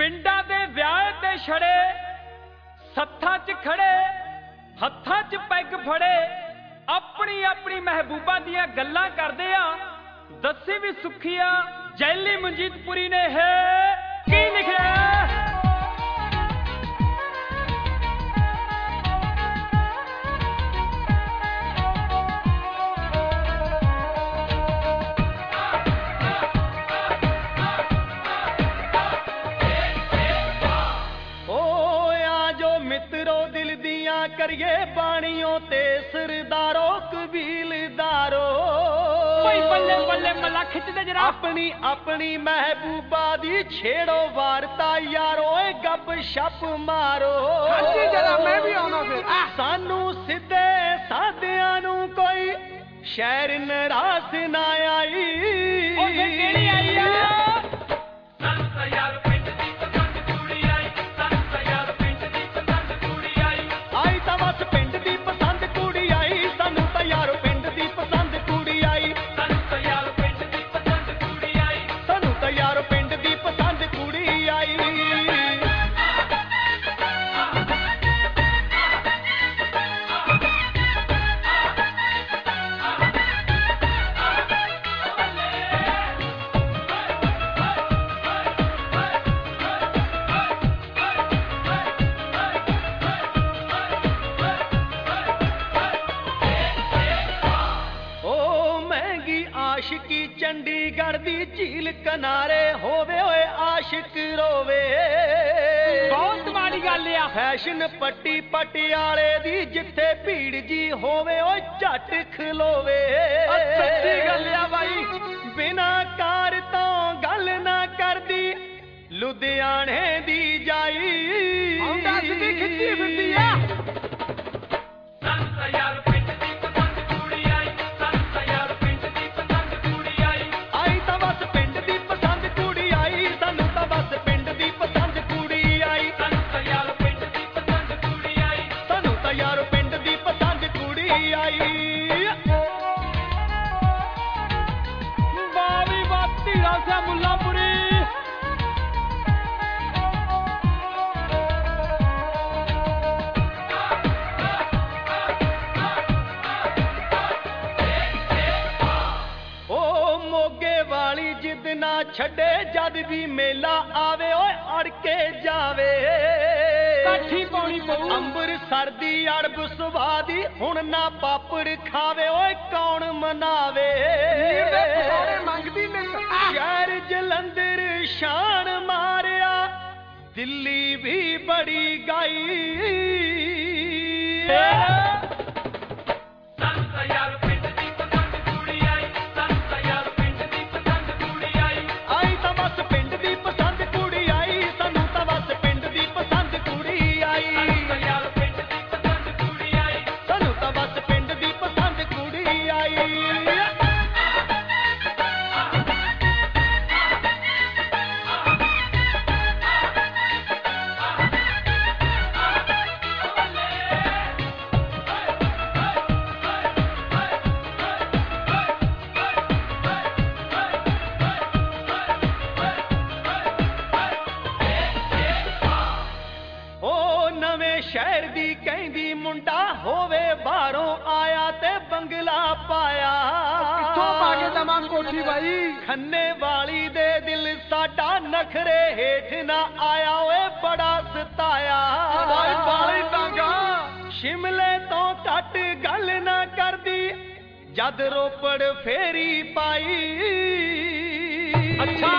ਪਿੰਡਾਂ ਦੇ ਵਿਆਹ ਤੇ ਛੜੇ ਸੱਥਾਂ 'ਚ ਖੜੇ ਹੱਥਾਂ 'ਚ ਪੈਗ ਫੜੇ ਆਪਣੀ ਆਪਣੀ ਮਹਿਬੂਬਾ ਦੀਆਂ ਗੱਲਾਂ ਕਰਦੇ ਆ। ਦੱਸੀ ਵੀ ਸੁਖੀਆ ਜੈਲੀ ਮਨਜੀਤਪੁਰੀ ਨੇ ਹੈ ਕੀ ਲਿਖਿਆ। करिए बाणियों ते सरदारो कबीलदारो बल्ले बल्ले मला खिचदे जरा अपनी अपनी महबूबा दी छेड़ो वार्ता यारो गप शप मारो जरा मैं भी आना फिर सानू सीधे सादियां नू कोई शहर नरास ना आई केड़ी आई आ आशिकी चंडीगढ़ दी झील किनारे होवे ओए आशिक रोवे बहुत माड़ी गल आ। फैशन पट्टी पटियाले दी जिथे भीड़ जी होवे ओए झट खलोवे सच्ची गल आ भाई बिना कार तो गल ना करदी लुधियाने दी जाई खिच्ची फिरदी आ छड़े जद भी मेला आवे ओए अड़के जावे काठी पौनी पऊ अंबरसर दी अड़ब सुभादी हुण ना पापड़ खावे ओए कौन मनावे शहर जलंधर शान मारिया दिल्ली भी बड़ी गाई शहर दी कहंदी मुंडा होवे बाहरों आया ते बंगला पाया किथों पाके दमा कोठी भाई खन्ने वाली दे दिल साडा नखरे हेठ ना आया ओए बड़ा सताया भाई बाली टांगा शिमले तो घट गल ना करदी जद रोपड़ फेरी पाई अच्छा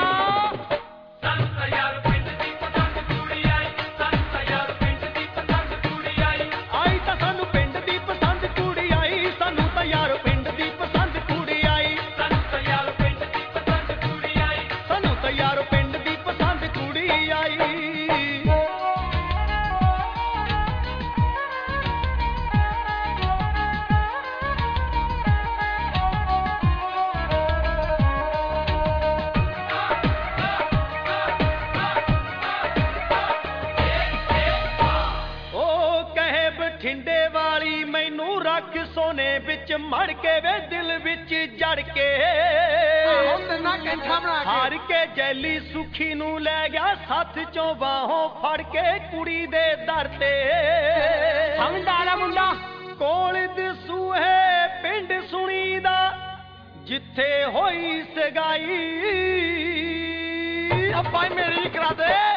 ਵਿੱਚ ਮੜ ਕੇ ਵੇ ਦਿਲ ਵਿੱਚ ਜੜ ਕੇ ਹਾਰ ਕੇ ਜੈਲੀ ਸੁਖੀ ਨੂੰ ਲੈ ਗਿਆ ਸੱਥ ਚੋਂ ਬਾਹੋਂ ਫੜ ਕੇ ਕੁੜੀ ਦੇ ਦਰ ਤੇ ਸਮਝਦਾਰ ਮੁੰਡਾ ਕੋਲ ਦਸੂਹੇ ਪਿੰਡ ਸੁਣੀ ਦਾ ਜਿੱਥੇ ਹੋਈ ਸਗਾਈ ਭਾਈ ਮੇਰੀ ਕਰਾ ਦੇ